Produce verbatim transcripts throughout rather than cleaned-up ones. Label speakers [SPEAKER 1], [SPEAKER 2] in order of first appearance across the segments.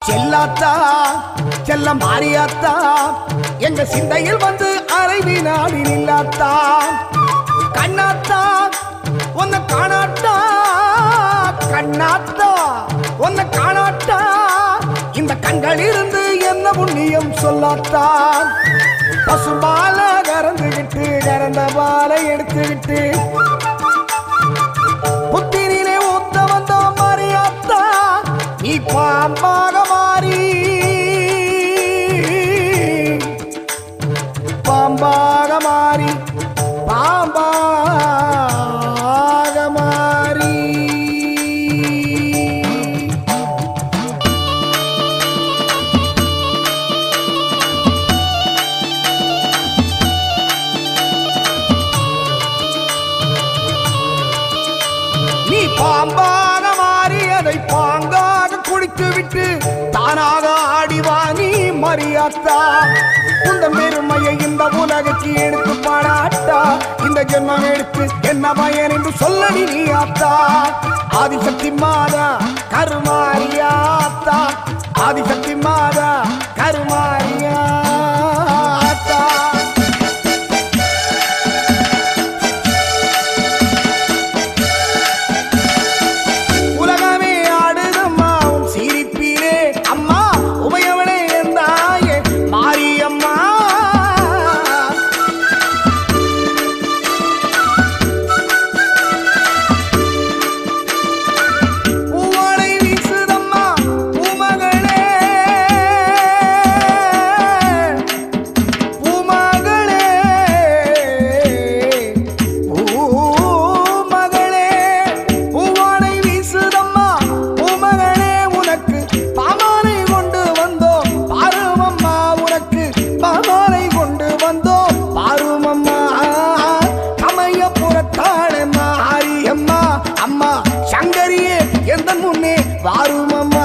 [SPEAKER 1] செல்லாத்தா செல்ல மாறியாத்தா எங்க சிந்தையில் வந்து அரைவி நாடி நில்லாத்தா கண்ணாத்தா உன்னை காணாட்டா கண்ணாத்தா உன்னை காணாட்டா இந்த கண்கள் இருந்து என்ன புண்ணியம் சொல்லாத்தா பசுபால கறந்துகிட்டு கறந்த பாலை எடுத்துக்கிட்டு புத்திரிலே ஊத்த வந்த மாறியாத்தா நீ பாம்பாக மாறி பாம்பாக மாறி பாம்பாக மாறி நீ பாம்பாக மாறி அதை பாங்காக குடித்து விட்டு தானாக ஆடிவா நீ மரியாத்தா இந்த பெருமையை இந்த உலகத்தை எடுத்து பாடாட்டா இந்த ஜென்மம் எடுத்து என்ன பயன் என்று சொல்லி நீ ஆத்தா ஆதிசக்தி மாதா கருமாரியாத்தா ஆதிசக்தி மாதா கருமாரியாத்தா உலகமே ஆடுதம்மா உன் சிரிப்பிலே அம்மா உமையவளே எந்தாயே மாரியம்மா பூவாடை வீசுதம்மா பூமகளே பூமகளே பூமகளே பூவாடை வீசுதம்மா பூமகளே உனக்கு பாமாலை கொண்டு வந்தோம் பாருமம்மா உனக்கு பாமாலை கொண்டு வந்தோம் பாருமம்மா கமைய புறத்தாளே மாரியம்மா அம்மா சங்கரியே எந்த முன்னே வாருமம்மா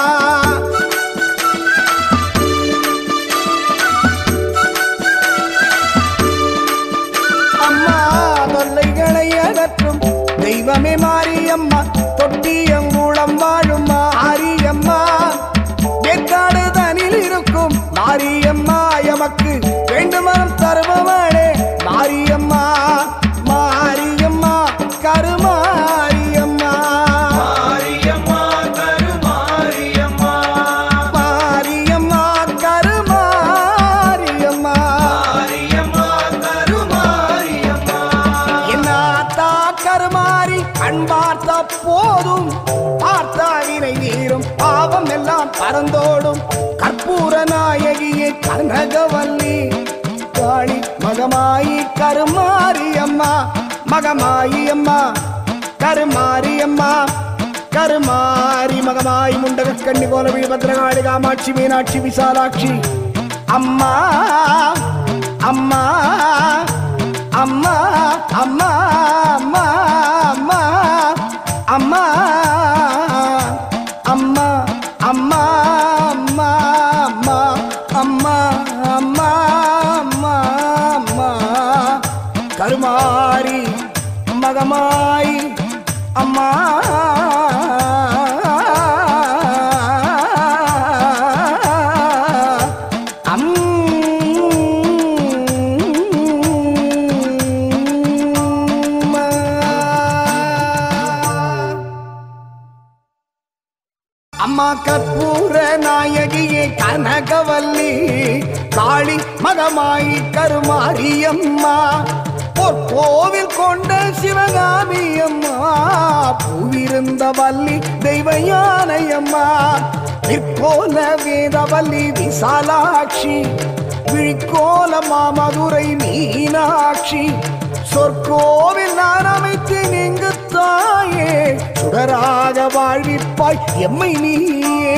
[SPEAKER 1] அம்மா தொல்லைகளை அகற்றும் தெய்வமே மாரியம்மா தொட்டியங்கூடம் வாழும் மாரியம்மா வேற்காடு தனில் இருக்கும் மாரியம்மா எமக்கு வேண்டுமனம் தருபவளே மாரியம்மா மாரியம்மா கருமாரியம்மா
[SPEAKER 2] மாரியம்மா கருமாரியம்மா
[SPEAKER 1] மாரியம்மா கருமாரியம்மா
[SPEAKER 2] மாரியம்மா கருமாரியம்மா
[SPEAKER 1] என்னாத்தா கருமாறி கண் பார்த்த போதும் பார்த்தா வினை நீரும் பாவம் எல்லாம் பறந்தோடும் கற்பூர நாயகியே கனகவல்லி காளி மகமாயி கருமாரியம்மா மகமாயி அம்மா கருமாரியம்மா கருமாரி மகமாயி முண்டக கண்ணி போல வீரபத்ரகாளி காமாட்சி மீனாட்சி விசாலாட்சி அம்மா அம்மா அம்மா அம்மா அம்மா அம்மா அம்மா அம்மா அம்மா அம்மா அம்மா அம்மா அம்மா அம்மா கருமாரி மகமாய் அம்மா அம்மா கற்பூர நாயகியே கனகவல்லி காளி மகமாயி கருமாரியம்மா பொற்கோவில் கொண்ட சிவகாமி அம்மா பூவிருந்த வள்ளி தெய்வ யானையம்மா விற்கோல வேதவல்லி விசாலாட்சி விழிக்கோல மாமதுரை மீனாட்சி சொற்கோவில் நான் அமைத்து நீங்கு தாயே சுடராக வாழ்விப்பாய் எம்மை நீயே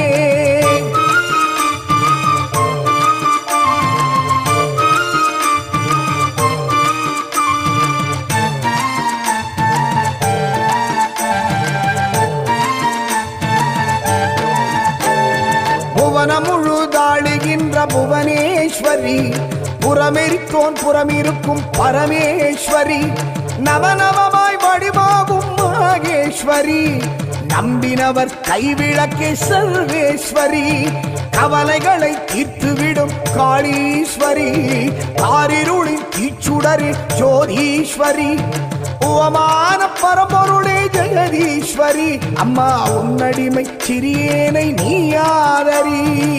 [SPEAKER 1] புவனம் முழுதாளுகின்ற புவனேஸ்வரி புறமெரித்தோன் புறமிருக்கும் பரமேஸ்வரி நவநவமாய் வடிவாகும் மகேஸ்வரி நம்பினவர் கைவிளக்கே சர்வேஸ்வரி, கவலைகளை தீர்த்துவிடும் காளீஸ்வரி, காரிருளின் தீச்சுடரே ஜோதீஸ்வரி, உவமான பரம்பொருளே ஜெகதீஸ்வரி, அம்மா உன்னடிமை சிறியேனை நீ ஆதரி.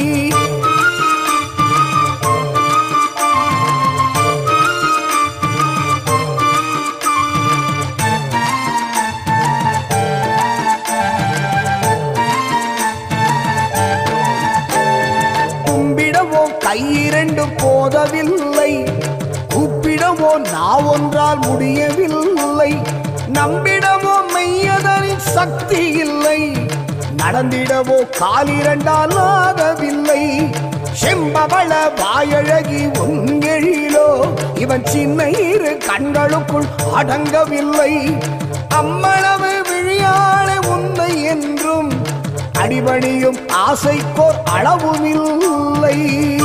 [SPEAKER 1] கையிரண்டு போதவில்லை, கூப்பிடவோ நான் ஒன்றால் முடியவில்லை, நம்பிடவோ மெய்யதனின் சக்தி இல்லை, நடந்திடவோ காலிரண்டால் ஆகவில்லை, செம்பவள வாயழகி உங்கெழிலோ இவன் சின்ன இரு கண்களுக்குள் அடங்கவில்லை, அம்மளவு விழியாளே உன்னை என்றும் அடிபணியும் ஆசைக்கோர் அளவுமில்லை.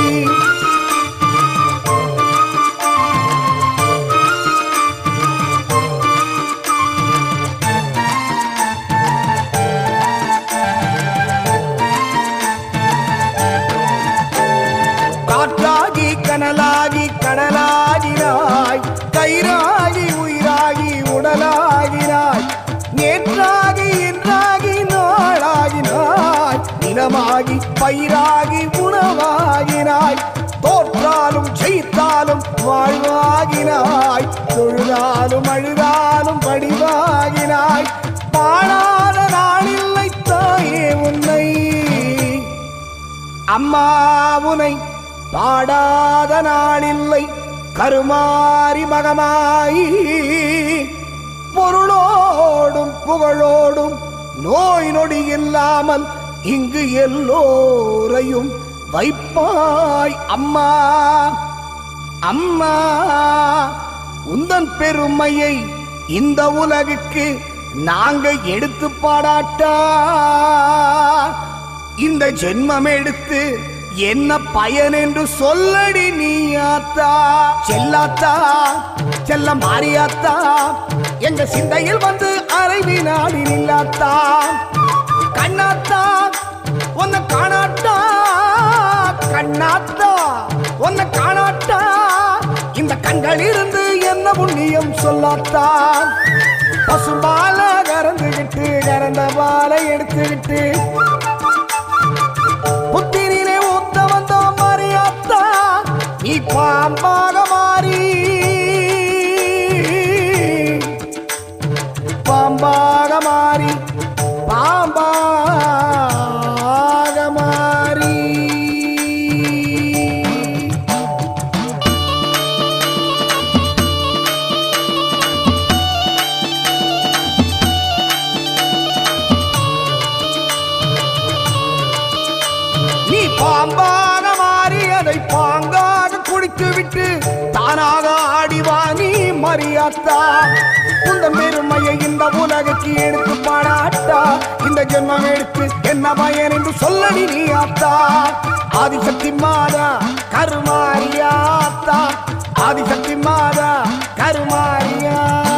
[SPEAKER 1] காற்றாகி கனலாகி கடலாகினாய், கயிறாகி உயிராகி உடலாகினாய், நேற்றாகி இன்றாகி நாளாகினாய், நிலமாகி பயிராகி உணவாகினாய், தோற்றாலும் ஜெயித்தாலும் வாழ்வாகினாய், தொழுதாலும் அழுதாலும் படிவாகினாய், பாடாத நாளில்லை தாயே உன்னை, அம்மா உனை பாடாத நாளில்லை, கருமாரி மகமாயி பொருளோடும் புகழோடும் நோய் நொடி இல்லாமல் இங்கு எல்லோரையும் வைப்பாய் அம்மா. அம்மா உந்தன் பெருமையை இந்த உலகுக்கு நாங்க எடுத்து பாடாட்டா, இந்த ஜென்மம் எடுத்து என்ன பயன் என்று சொல்லடி நீ ஆத்தா. செல்லாத்தா செல்ல மாறியாத்தா, எங்க சிந்தையில் வந்து அரைவினாடி நில்லாத்தா, கண்ணாத்தா உன்னை காணாட்டா, கண்ணாத்தா உன்னை காணாட்டா, இந்த கண்கள் இருந்து என்ன புண்ணியம் சொல்லாத்தா. பசுபால கறந்துகிட்டு கறந்த பாலை எடுத்துக்கிட்டு புத்திரிலே ஊத்த வந்த மாறியாத்தா, நீ பாம்பாக மாறி பாம்பாக மாறி பாம்பாக மாறி. நீ பாம்பாக மாறி அதை பாங்காக குடித்து விட்டு தானாக ஆடிவா நீ மரியாத்தா. இந்த பெருமையை இந்த உலகுக்கு எடுத்து பாடாட்டா, இந்த ஜென்மம் எடுத்து என்ன பயன் என்று சொல்லடி நீ ஆத்தா. ஆதிசக்தி மாதா கருமாரியாத்தா, ஆதிசக்தி மாதா கருமாரியா.